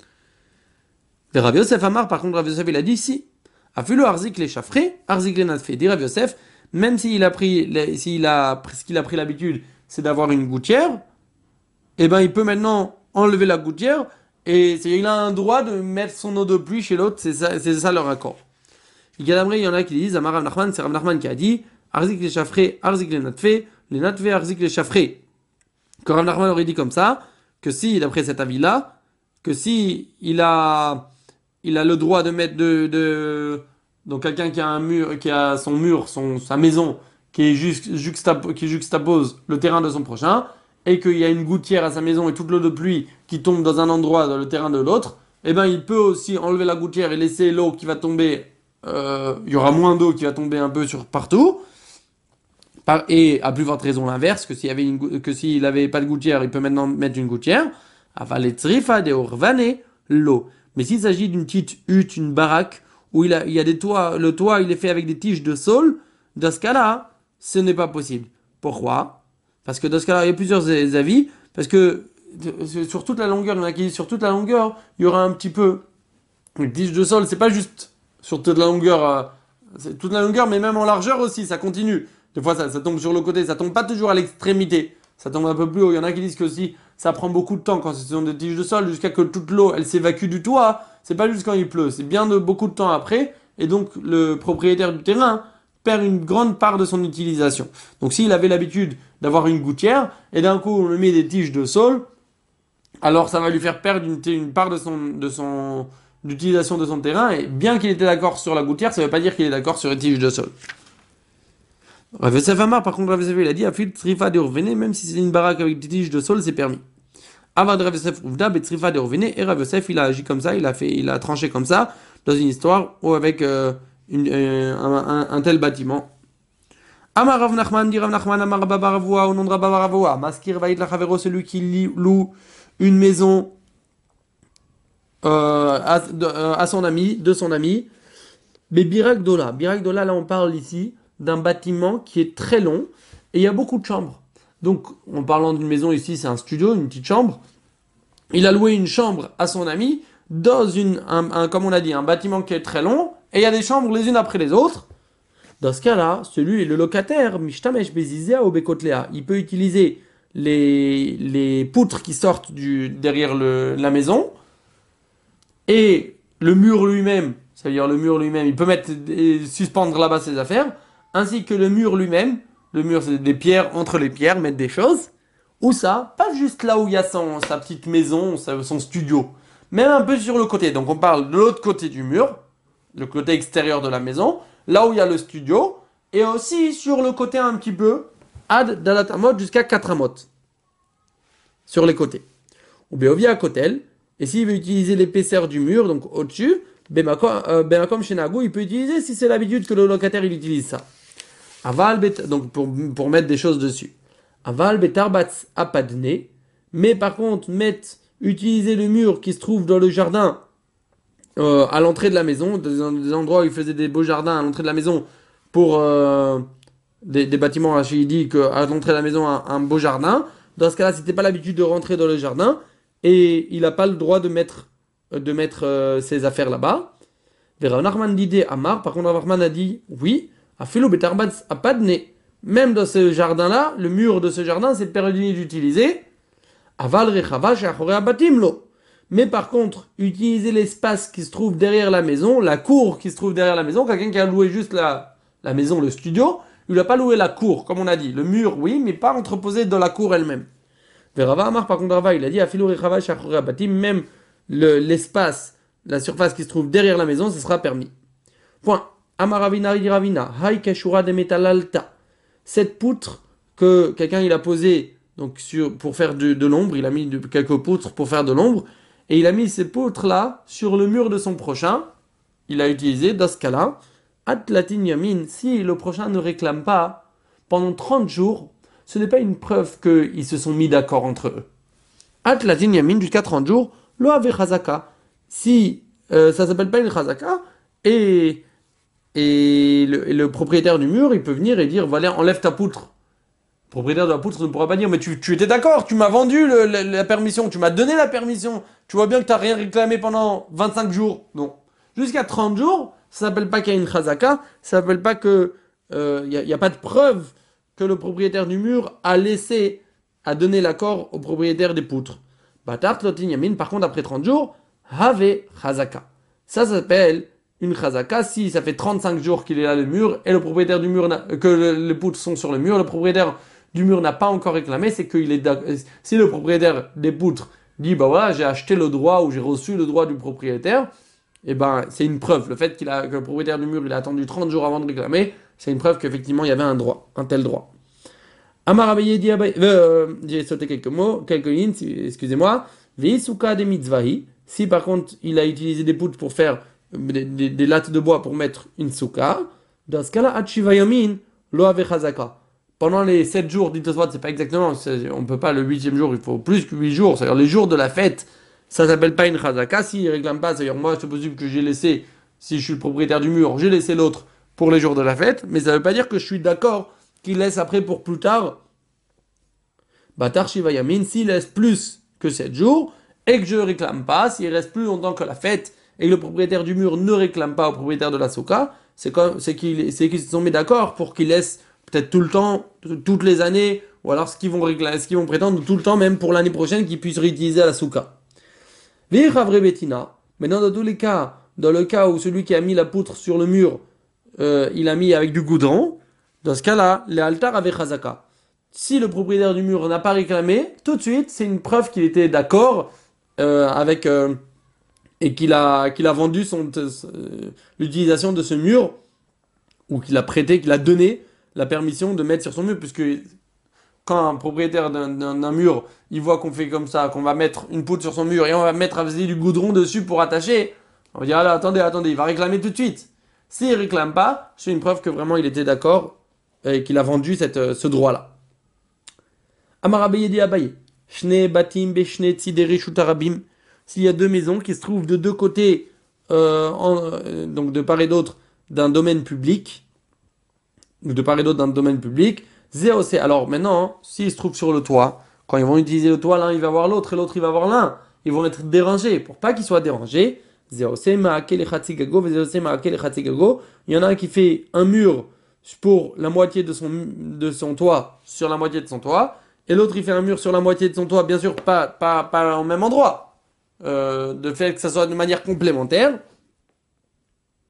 Et Rav Yosef Amar, par contre, Rav Yosef il a dit si. A fait le arzik les chafré, arzik les nadfé. Dit Rav Yosef, même s'il a pris, s'il a, ce qu'il a pris l'habitude, c'est d'avoir une gouttière, eh ben il peut maintenant enlever la gouttière. Et il a un droit de mettre son eau de pluie chez l'autre, c'est ça, c'est ça leur accord. Il y en a qui disent, Amar Rav Nachman, c'est Rav Nachman qui a dit, Arzik les chafré, Arzik les natfé, les natfé, Arzik les chafré. Que Rav Nachman aurait dit comme ça, que si, d'après cet avis-là, que si il a, il a le droit de mettre de, de, donc quelqu'un qui a un mur, qui a son mur, son, sa maison, qui est juste, juxtap, qui juxtapose le terrain de son prochain, et qu'il y a une gouttière à sa maison et toute l'eau de pluie qui tombe dans un endroit dans le terrain de l'autre, eh ben il peut aussi enlever la gouttière et laisser l'eau qui va tomber, euh, il y aura moins d'eau qui va tomber un peu sur partout. Par, et à plus forte raison l'inverse, que s'il y avait une, que s'il avait pas de gouttière, il peut maintenant mettre une gouttière. Avalet trifa de orvane l'eau. Mais s'il s'agit d'une petite hutte, une baraque où il, a, il y a des toits, le toit il est fait avec des tiges de saule, dans ce cas-là, ce n'est pas possible. Pourquoi? Parce que dans ce cas-là, il y a plusieurs avis. Parce que sur toute la longueur, il y en a qui disent sur toute la longueur, il y aura un petit peu. Une tige de sol, c'est pas juste sur toute la longueur, euh, c'est toute la longueur, mais même en largeur aussi, ça continue. Des fois, ça, ça tombe sur le côté, ça tombe pas toujours à l'extrémité. Ça tombe un peu plus haut. Il y en a qui disent que si ça prend beaucoup de temps quand ce sont des tiges de sol, jusqu'à que toute l'eau, elle s'évacue du toit. C'est pas juste quand il pleut, c'est bien de beaucoup de temps après. Et donc, le propriétaire du terrain perd une grande part de son utilisation. Donc s'il avait l'habitude d'avoir une gouttière, et d'un coup on lui met des tiges de saule, alors ça va lui faire perdre une, une part de son, de son, d'utilisation de son terrain, et bien qu'il était d'accord sur la gouttière, ça ne veut pas dire qu'il est d'accord sur les tiges de saule. Rav Yosef Amar, par contre, Rav Yosef il a dit, Afil trifa de orvene, même si c'est une baraque avec des tiges de saule, c'est permis. Avant de Rav Yosef Uvda, betrifa de orvene, et Rav Yosef il a agi comme ça, il a fait, il a tranché comme ça, dans une histoire où avec euh, Une, euh, un, un, un tel bâtiment. Amar Rav Nachman, dit Rav Nachman, Amar Baba Ravua, au nom de Rabba Ravua, Maskir Vaïd Lachavero, celui qui loue une maison euh, à, de, euh, à son ami, de son ami. Mais Birak Dola, Birak Dola, là on parle ici d'un bâtiment qui est très long et il y a beaucoup de chambres. Donc, en parlant d'une maison ici, c'est un studio, une petite chambre. Il a loué une chambre à son ami dans une, un, un, comme on a dit, un bâtiment qui est très long. Et il y a des chambres les unes après les autres. Dans ce cas-là, celui, le locataire, Mishtamesh Bezizea ou Bekotlea, il peut utiliser les, les poutres qui sortent du, derrière le, la maison. Et le mur lui-même, c'est-à-dire le mur lui-même, il peut mettre et suspendre là-bas ses affaires, ainsi que le mur lui-même. Le mur, c'est des pierres entre les pierres, mettre des choses. Ou ça, pas juste là où il y a son, sa petite maison, son studio, même un peu sur le côté. Donc on parle de l'autre côté du mur, le côté extérieur de la maison, là où il y a le studio, et aussi sur le côté un petit peu, ad dalatamot jusqu'à quatre amot, sur les côtés. Ou béovi à kotel, et s'il veut utiliser l'épaisseur du mur, donc au-dessus, bemakom shenagu, il peut utiliser si c'est l'habitude que le locataire il utilise ça. Aval bet, donc pour, pour mettre des choses dessus. Aval betarbatz apadne, mais par contre, mettre, utiliser le mur qui se trouve dans le jardin, euh, à l'entrée de la maison, des, des endroits où il faisait des beaux jardins à l'entrée de la maison, pour euh, des, des bâtiments, il dit qu'à l'entrée de la maison, un, un beau jardin. Dans ce cas-là, c'était pas l'habitude de rentrer dans le jardin, et il n'a pas le droit de mettre, de mettre euh, ses affaires là-bas. Vera Narman d'idée Amar, par contre, Narman a dit oui. Afilo betarbatz apadne. Même dans ce jardin-là, le mur de ce jardin, c'est permis d'utiliser. Aval rechava she'achorei habatim lo. Mais par contre, utiliser l'espace qui se trouve derrière la maison, la cour qui se trouve derrière la maison, quelqu'un qui a loué juste la, la maison, le studio, il n'a pas loué la cour, comme on a dit. Le mur, oui, mais pas entreposé dans la cour elle-même. Verava Amar, par contre, Rava, il a dit Afilo rechava she'achorei habatim, même le, l'espace, la surface qui se trouve derrière la maison, ce sera permis. Point. Amaravina Ravina, Hai Keshura de Metalalta. Cette poutre que quelqu'un il a posée donc sur, pour faire de, de l'ombre, il a mis de, quelques poutres pour faire de l'ombre, et il a mis ces poutres-là sur le mur de son prochain. Il a utilisé, dans ce cas-là, Atlatin Yamin, si le prochain ne réclame pas pendant trente jours, ce n'est pas une preuve qu'ils se sont mis d'accord entre eux. Atlatin Yamin, jusqu'à trente jours, lo ave Chazaka. Si euh, ça s'appelle pas une Chazaka, et. Et le, et le propriétaire du mur, il peut venir et dire, voilà, enlève ta poutre. Le propriétaire de la poutre ne pourra pas dire, mais tu, tu étais d'accord, tu m'as vendu le, le, la permission, tu m'as donné la permission. Tu vois bien que tu n'as rien réclamé pendant vingt-cinq jours. Non. Jusqu'à trente jours, ça s'appelle pas qu'il y a une chazaka, ça s'appelle pas que il euh, n'y a, a pas de preuve que le propriétaire du mur a laissé, a donné l'accord au propriétaire des poutres. Batart lotin yamin, par contre, après trente jours, have chazaka. Ça s'appelle une chazaka si ça fait trente-cinq jours qu'il est là le mur et le propriétaire du mur que le, les poutres sont sur le mur, le propriétaire du mur n'a pas encore réclamé, c'est qu'il est si le propriétaire des poutres dit bah voilà, j'ai acheté le droit ou j'ai reçu le droit du propriétaire, et ben c'est une preuve. Le fait qu'il a que le propriétaire du mur il a attendu trente jours avant de réclamer, c'est une preuve qu'effectivement il y avait un droit, un tel droit. Amar Abaye dit Abaye, euh, j'ai sauté quelques mots, quelques lignes, excusez-moi. Veisuka de mitzvahi, si par contre il a utilisé des poutres pour faire Des, des, des lattes de bois pour mettre une souka, dans ce cas-là, Achiva Yamin, lo ave chazaka. Pendant les sept jours, dit Tosfot, c'est pas exactement, c'est, on peut pas le huitième jour, il faut plus que huit jours, c'est-à-dire les jours de la fête, ça s'appelle pas une chazaka, s'il réclame pas, c'est-à-dire moi, c'est possible que j'ai laissé, si je suis le propriétaire du mur, j'ai laissé l'autre pour les jours de la fête, mais ça veut pas dire que je suis d'accord qu'il laisse après pour plus tard. Batar Shiva Yamin, s'il laisse plus que sept jours, et que je réclame pas, s'il reste plus longtemps que la fête, et que le propriétaire du mur ne réclame pas au propriétaire de la souka, c'est, comme, c'est, qu'ils, c'est qu'ils se sont mis d'accord pour qu'ils laissent peut-être tout le temps, toutes les années, ou alors ce qu'ils vont, réclamer, ce qu'ils vont prétendre tout le temps, même pour l'année prochaine, qu'ils puissent réutiliser la souka. Maintenant, dans tous les cas, dans le cas où celui qui a mis la poutre sur le mur, euh, il a mis avec du goudron, dans ce cas-là, les altars avaient chazaka. Si le propriétaire du mur n'a pas réclamé, tout de suite, c'est une preuve qu'il était d'accord euh, avec... Euh, et qu'il a, qu'il a vendu son, euh, l'utilisation de ce mur, ou qu'il a prêté, qu'il a donné la permission de mettre sur son mur, puisque quand un propriétaire d'un, d'un, d'un mur, il voit qu'on fait comme ça, qu'on va mettre une poutre sur son mur, et on va mettre du goudron dessus pour attacher, on va dire, ah là, attendez, attendez, il va réclamer tout de suite. S'il réclame pas, c'est une preuve que vraiment il était d'accord, et qu'il a vendu cette, ce droit-là. Amar Abaye dit Abaye, Shne batim be shne tzideri shutarabim. S'il y a deux maisons qui se trouvent de deux côtés, euh, en, euh, donc de part et d'autre d'un domaine public, ou de part et d'autre d'un domaine public, zéro c'est. Alors maintenant, s'ils se trouvent sur le toit, quand ils vont utiliser le toit, l'un il va voir l'autre et l'autre il va voir l'un, ils vont être dérangés. Pour pas qu'ils soient dérangés, zéro c'est ma'akel et chatzigago, zéro c'est ma'akel et chatzigago. Il y en a un qui fait un mur pour la moitié de son, de son toit sur la moitié de son toit, et l'autre il fait un mur sur la moitié de son toit, bien sûr pas, pas, pas au même endroit. Euh, de fait que ça soit de manière complémentaire.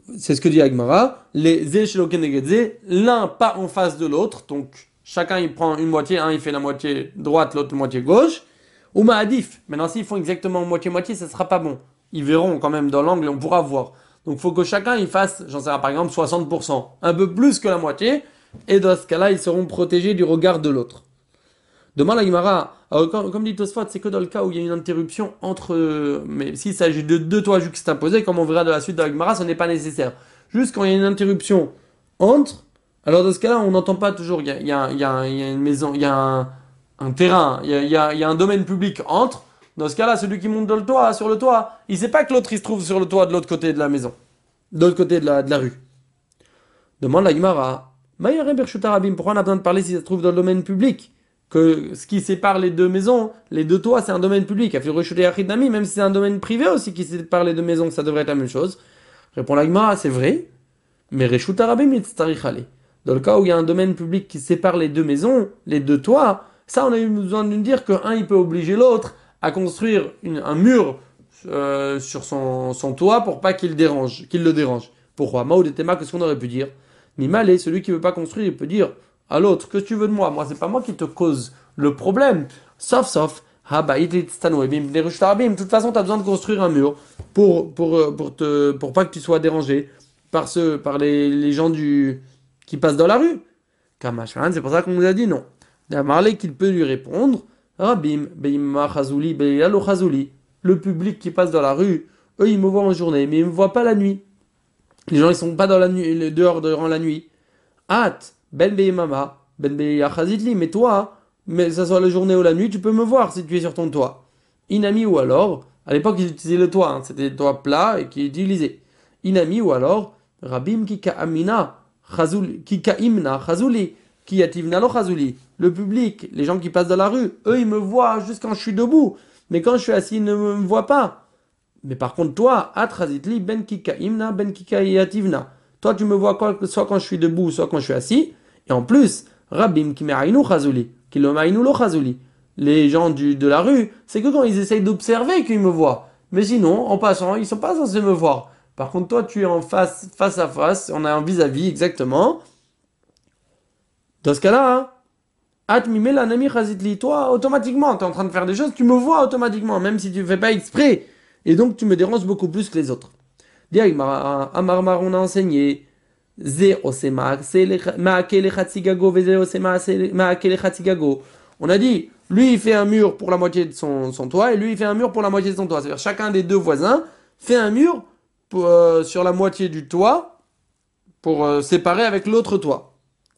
c'est ce que dit Agmara, les Zé Shelo Keneged Zé, l'un pas en face de l'autre, donc chacun il prend une moitié, un il fait la moitié droite, l'autre la moitié gauche, ou Ma'adif. Maintenant s'ils font exactement moitié-moitié, ça sera pas bon. Ils verront quand même dans l'angle et on pourra voir. Donc il faut que chacun il fasse, j'en sais pas, par exemple soixante pour cent, un peu plus que la moitié, et dans ce cas-là ils seront protégés du regard de l'autre. Demain la Gemara, alors, comme, comme dit Tosfot, c'est que dans le cas où il y a une interruption entre, euh, mais s'il s'agit de deux toits juxtaposés, comme on verra de la suite de la Gemara, ce n'est pas nécessaire. Juste quand il y a une interruption entre, alors dans ce cas-là, on n'entend pas toujours, il y a, il y a, il y a, il y a une maison, il y a un, un terrain, il y a, il y a, il y a un domaine public entre, dans ce cas-là, celui qui monte dans le toit, sur le toit, il sait pas que l'autre il se trouve sur le toit de l'autre côté de la maison, de l'autre côté de la, de la rue. Demande la Gemara, pourquoi on a besoin de parler si ça se trouve dans le domaine public? Que ce qui sépare les deux maisons, les deux toits, c'est un domaine public. Même si c'est un domaine privé aussi qui sépare les deux maisons, ça devrait être la même chose. Répond la Gemara, c'est vrai, mais Reshut Arabim yitztarich ale. Dans le cas où il y a un domaine public qui sépare les deux maisons, les deux toits, ça on a eu besoin de nous dire qu'un il peut obliger l'autre à construire une, un mur euh, sur son, son toit pour pas qu'il dérange, qu'il le dérange. Pourquoi Maoud et Tema, qu'est-ce qu'on aurait pu dire Mimale, celui qui veut pas construire, il peut dire à l'autre, que tu veux de moi? Moi, c'est pas moi qui te cause le problème. Sauf, sauf, de toute façon, tu as besoin de construire un mur pour, pour, pour, te, pour pas que tu sois dérangé par, ceux, par les, les gens du, qui passent dans la rue. Kamashman, c'est pour ça qu'on nous a dit non. Marley qu'il peut lui répondre, Rabim, Beimma Chazouli, Beilalo Chazouli. Le public qui passe dans la rue, eux, ils me voient en journée, mais ils me voient pas la nuit. Les gens, ils sont pas dans la nuit, dehors durant la nuit. Hâte. Ben Beimama, Ben Beiyachazitli, mais toi, mais que ce soit la journée ou la nuit, tu peux me voir si tu es sur ton toit. Inami ou alors, à l'époque ils utilisaient le toit, hein, c'était des toits plats et qui utilisaient. Inami ou alors, Rabim Kika Amina, Kika Imna, Chazuli, Kiyativna lo Chazuli. Le public, les gens qui passent dans la rue, eux ils me voient juste quand je suis debout, mais quand je suis assis, ils ne me voient pas. Mais par contre, toi, Atrazitli, Ben Kika Imna, Ben Kika Yativna. Toi, tu me vois quoi, soit quand je suis debout, soit quand je suis assis. Et en plus, Rabim qui me'ainu chazuli, qui le ma'inu lo chazuli. Les gens du, de la rue, c'est que quand ils essayent d'observer qu'ils me voient. Mais sinon, en passant, ils sont pas censés me voir. Par contre, toi, tu es en face, face à face, on a un vis-à-vis, exactement. Dans ce cas-là, hein, At mimela nami chazitli, toi, automatiquement, tu es en train de faire des choses, tu me vois automatiquement, même si tu ne fais pas exprès. Et donc, tu me déranges beaucoup plus que les autres. Amar Mar, on a enseigné. On a dit, lui il fait un mur pour la moitié de son, son toit et lui il fait un mur pour la moitié de son toit. C'est-à-dire chacun des deux voisins fait un mur pour, euh, sur la moitié du toit pour euh, séparer avec l'autre toit.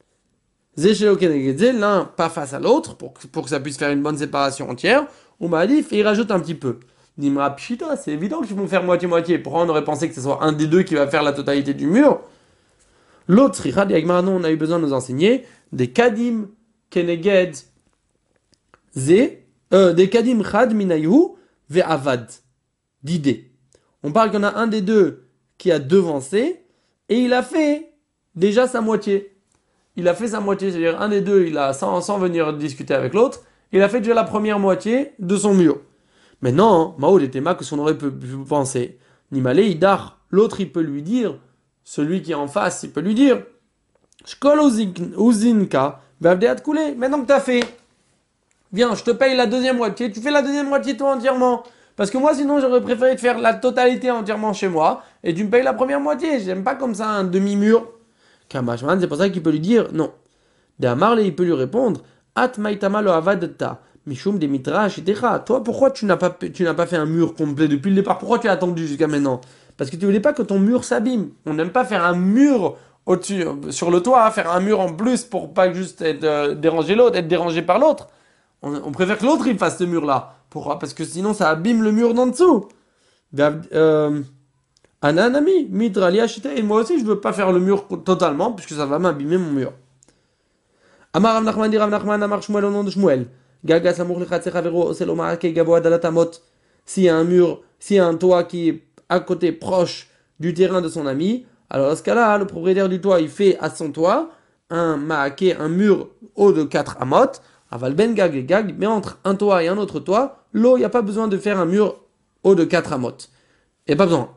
L'un pas face à l'autre pour, pour que ça puisse faire une bonne séparation entière. On m'a dit, il rajoute un petit peu. Nimra Pshita, c'est évident qu'ils vont faire moitié-moitié. Pourquoi on aurait pensé que ce soit un des deux qui va faire la totalité du mur? L'autre, on a eu besoin de nous enseigner des kadim keneged ze, euh, des kadim chad minayu ve'avad, d'idées. On parle qu'il y en a un des deux qui a devancé et il a fait déjà sa moitié. Il a fait sa moitié, c'est-à-dire un des deux, il a sans, sans venir discuter avec l'autre, il a fait déjà la première moitié de son mur. Maintenant, Maoud et Tema, que ce qu'on aurait pu, pu penser, Nimale idar, l'autre il peut lui dire. Celui qui est en face, il peut lui dire Shkol uzinka, vavdeat koulé. Maintenant que tu as fait, viens, je te paye la deuxième moitié, tu fais la deuxième moitié toi entièrement. Parce que moi, sinon, j'aurais préféré te faire la totalité entièrement chez moi et tu me payes la première moitié. J'aime pas comme ça un demi-mur. Kamashman, c'est pour ça qu'il peut lui dire non. De Amarle, il peut lui répondre At maitama lo avadta. Mishum de mitra shitecha. Toi, pourquoi tu n'as pas, tu n'as pas fait un mur complet depuis le départ? Pourquoi tu as attendu jusqu'à maintenant? Parce que tu voulais pas que ton mur s'abîme. On n'aime pas faire un mur au-dessus, sur le toit, hein, faire un mur en plus pour pas juste être euh, dérangé l'autre, être dérangé par l'autre. On, on préfère que l'autre il fasse ce mur-là. Pourquoi? Parce que sinon ça abîme le mur d'en dessous. Euh, Ananami, midrali achita. Et moi aussi je veux pas faire le mur totalement puisque ça va m'abîmer mon mur. Amar Rav Nachman dit Rav Nachman Amar Shmuel au nom de Shmuel. Gagas amour lechatzecha vero oseloma ke gavoa dalatamot. S'il y a un mur, s'il y a un toit qui est à côté, proche du terrain de son ami, alors dans ce cas-là, le propriétaire du toit, il fait à son toit un maaké, un mur haut de quatre amot, aval ben gag et gag, mais entre un toit et un autre toit, l'eau, il n'y a pas besoin de faire un mur haut de quatre amot. Il n'y a pas besoin.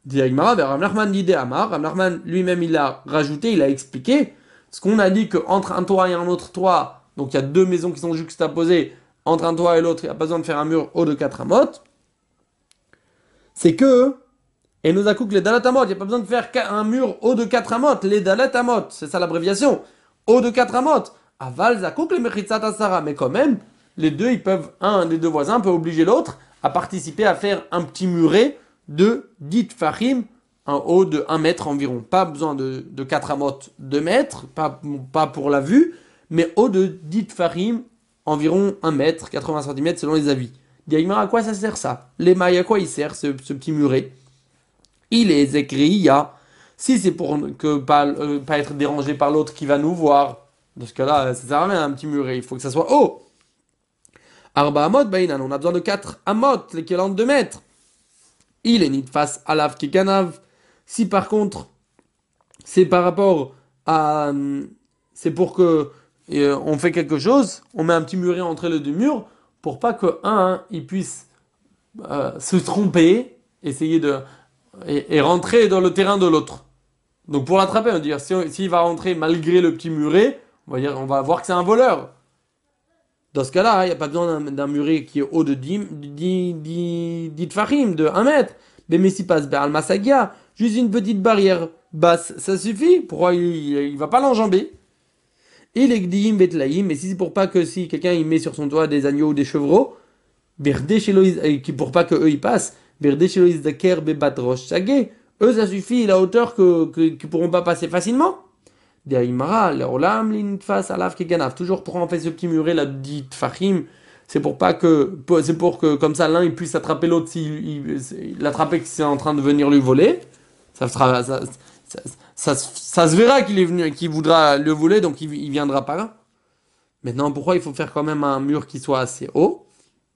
Dit Agmara, Rav Nachman dit Amar. Rav Nachman lui-même il a rajouté, il a expliqué. Ce qu'on a dit qu'entre un toit et un autre toit, donc il y a deux maisons qui sont juxtaposées, entre un toit et l'autre, il n'y a pas besoin de faire un mur haut de quatre amotes. C'est que, et nous a les dalatamot, il n'y a pas besoin de faire un mur haut de quatre amotes, les dalatamot, c'est ça l'abréviation, haut de quatre amotes. Aval zakouk les mechitzat asara, mais quand même, les deux, ils peuvent, un des deux voisins peut obliger l'autre à participer à faire un petit muret de dix fahim, un haut de un mètre environ. Pas besoin de, de quatre amotes, deux mètres, pas, pas pour la vue, mais haut de dix fahim, environ un mètre, quatre-vingts centimètres selon les avis. Diagmar, à quoi ça sert ça? Les mailles, à quoi il sert ce, ce petit muret? Il est écrit, il y a, si c'est pour que pas, euh, pas être dérangé par l'autre qui va nous voir, dans ce cas-là, ça sert à rien un petit muret, il faut que ça soit haut. Arba amot, bainan, on a besoin de quatre amot, l'équivalent de deux mètres. Il est nid face à l'ave qui canav. Si par contre, c'est par rapport à. C'est pour que euh, on fait quelque chose, on met un petit muret entre les deux murs, pour pas que un, il puisse euh, se tromper, essayer de. Et, et rentrer dans le terrain de l'autre. Donc pour l'attraper, on va dire, s'il si, si va rentrer malgré le petit muret, on va, dire, on va voir que c'est un voleur. Dans ce cas-là, il n'y a pas besoin d'un, d'un muret qui est haut de dix, dix, dix, dix tfachim, de un mètre. Mais si passe Be'al Masagia, juste une petite barrière basse, ça suffit. Pourquoi il ne va pas l'enjamber? Et les gdiim betlaim, mais si c'est pour pas que si quelqu'un il met sur son toit des agneaux ou des chevreaux, pour pas que eux ils passent, eux ça suffit, la hauteur que, que, qu'ils pourront pas passer facilement. Toujours pour en faire ce petit muret, la dit Fahim, c'est pour pas que, c'est pour que comme ça l'un il puisse attraper l'autre s'il il, il, l'attraper que c'est en train de venir lui voler. Ça, ça, ça, ça, ça, ça se verra qu'il est venu, qu'il voudra le voler, donc il, il viendra pas là. Maintenant, pourquoi il faut faire quand même un mur qui soit assez haut?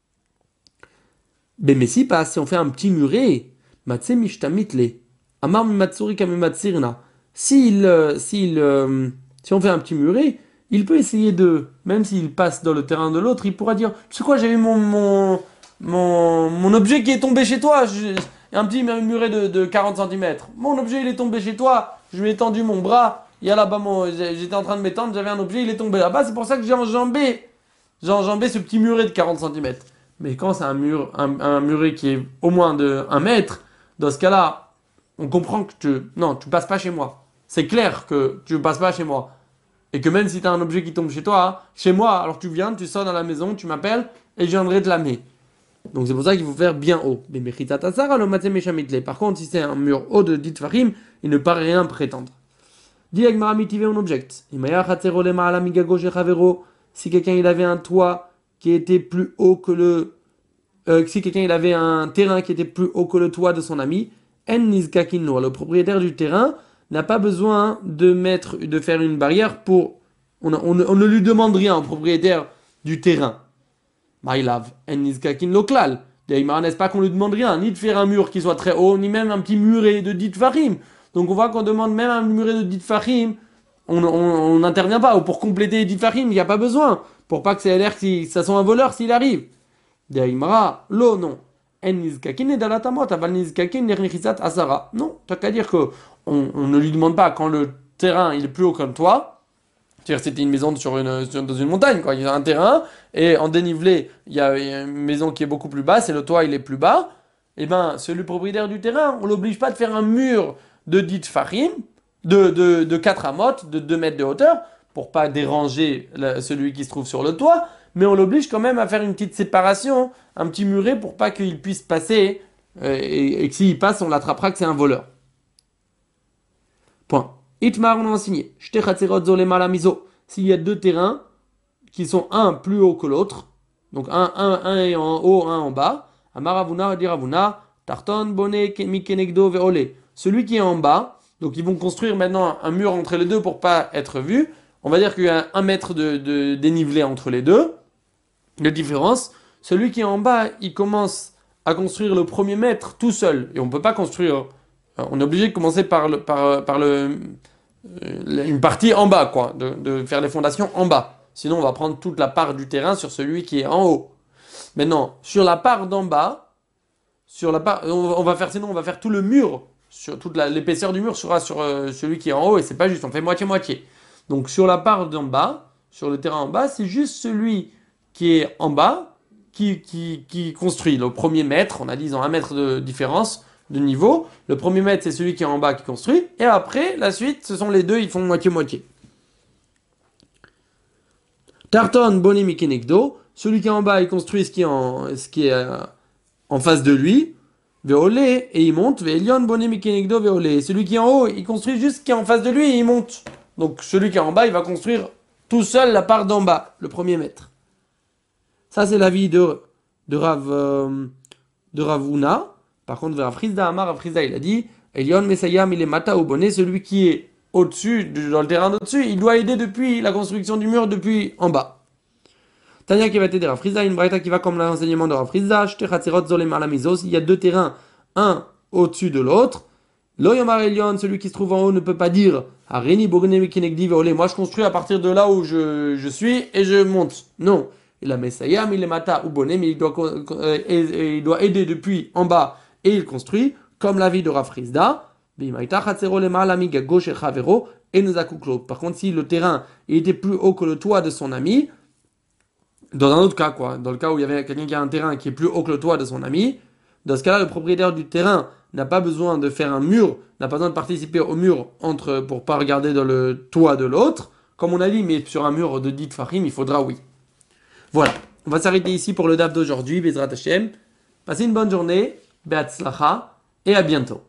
Ben mais si pas, si on fait un petit muret, matse mishtamitle, amar mimatsuri kamimatsirna. S'il, euh, s'il, euh, si on fait un petit muret, il peut essayer de, même s'il passe dans le terrain de l'autre, il pourra dire, tu sais quoi, j'ai eu mon, mon, mon, mon objet qui est tombé chez toi, j'ai un petit muret de, de quarante centimètres. Mon objet, il est tombé chez toi, je lui ai tendu mon bras, il y a là-bas, mon, j'étais en train de m'étendre, j'avais un objet, il est tombé là-bas, c'est pour ça que j'ai enjambé, j'ai enjambé ce petit muret de quarante centimètres. Mais quand c'est un mur, un, un muret qui est au moins de un mètre, dans ce cas-là, on comprend que tu, non, tu passes pas chez moi. C'est clair que tu ne passes pas chez moi. Et que même si tu as un objet qui tombe chez toi, chez moi, alors tu viens, tu sonnes à la maison, tu m'appelles, et je viendrai te l'amener. Donc c'est pour ça qu'il faut faire bien haut. Par contre, si c'est un mur haut de dix farim, il ne paraît rien prétendre. on objecte. Si quelqu'un il avait un toit qui était plus haut que le... Euh, si quelqu'un il avait un terrain qui était plus haut que le toit de son ami, en nizkakinno, le propriétaire du terrain n'a pas besoin de mettre, de faire une barrière pour... On, a, on, on ne lui demande rien au propriétaire du terrain. Maïlav, en nizkakin loklal. N'est-ce pas qu'on lui demande rien, ni de faire un mur qui soit très haut, ni même un petit muret de dix farim. Donc on voit qu'on demande même un muret de dix farim, on n'intervient pas. Ou pour compléter les dix farim, il n'y a pas besoin. Pour pas que ça ait l'air que ça soit un voleur s'il arrive. Daïmara, lo, non. En nizkakin et dalatamot, aval nizkakin nirnichisat asara. Non, t'as qu'à dire que on, on ne lui demande pas quand le terrain il est plus haut comme toi. C'est-à-dire c'était une maison sur une, sur, dans une montagne, quoi. Il y a un terrain, et en dénivelé, il y a une maison qui est beaucoup plus basse, et le toit il est plus bas. Et ben, celui propriétaire du terrain, on l'oblige pas de faire un mur de dix farim, de, de, de quatre amotes, de deux mètres de hauteur, pour pas déranger la, celui qui se trouve sur le toit, mais on l'oblige quand même à faire une petite séparation, un petit muret pour pas qu'il puisse passer, euh, et, et que s'il passe, on l'attrapera que c'est un voleur. Point. Itmar, on a enseigné. S'il y a deux terrains qui sont un plus haut que l'autre, donc un, un, un est en haut, un en bas, Amaravuna diravuna, Tarton, Bonnet, Mikenegdo, Veole. Celui qui est en bas, donc ils vont construire maintenant un mur entre les deux pour pas être vu. On va dire qu'il y a un mètre de, de dénivelé entre les deux, de différence. Celui qui est en bas, il commence à construire le premier mètre tout seul. Et on ne peut pas construire. On est obligé de commencer par, le, par, par le, une partie en bas, quoi, de, de faire les fondations en bas. Sinon, on va prendre toute la part du terrain sur celui qui est en haut. Maintenant, sur la part d'en bas, sur la part, on, on va faire, sinon on va faire tout le mur sur toute la- l'épaisseur du mur sera sur euh, celui qui est en haut et c'est pas juste, on fait moitié-moitié. Donc sur la part d'en bas, sur le terrain en bas, c'est juste celui qui est en bas qui, qui, qui construit. Le premier mètre, on a dit, ils ont un mètre de différence de niveau. Le premier mètre, c'est celui qui est en bas qui construit. Et après, la suite, ce sont les deux, ils font moitié-moitié. Tarton, Boni, Mikenekdo. Celui qui est en bas, il construit ce qui est en, ce qui est, euh, en face de lui. Veolé, et il monte. Veelion, Boni, Mikenekdo, Veolé. Celui qui est en haut, il construit juste ce qui est en face de lui et il monte. Donc celui qui est en bas, il va construire tout seul la part d'en bas, le premier mètre. Ça, c'est l'avis de, de Rav, euh, de Ravuna. Par contre, vers Frisda Amar, Frisda, il a dit, Elion Mesayam, il est mata ou bonnet, celui qui est au-dessus, dans le terrain d'au-dessus, il doit aider depuis la construction du mur, depuis en bas. Tania qui va t'aider Rav Frisda, une braïta qui va comme l'enseignement de Rav Frisda, il y a deux terrains, un au-dessus de l'autre. Lo Yomar Elion, celui qui se trouve en haut ne peut pas dire, Areni Borne Mikenegdi Veolé, moi je construis à partir de là où je, je suis et je monte. Non. Il a Messayam, il est mata ou bonnet, mais il doit, euh, il doit aider depuis en bas et il construit, comme l'avis de Rav Frisda. Par contre, si le terrain il était plus haut que le toit de son ami, dans un autre cas, quoi, dans le cas où il y avait quelqu'un qui a un terrain qui est plus haut que le toit de son ami, dans ce cas-là, le propriétaire du terrain n'a pas besoin de faire un mur, n'a pas besoin de participer au mur entre, pour pas regarder dans le toit de l'autre. Comme on a dit, mais sur un mur de dit Fahim, il faudra oui. Voilà, on va s'arrêter ici pour le D A F d'aujourd'hui, Bezrat Hashem. Passez une bonne journée, Be'atzlacha, et à bientôt.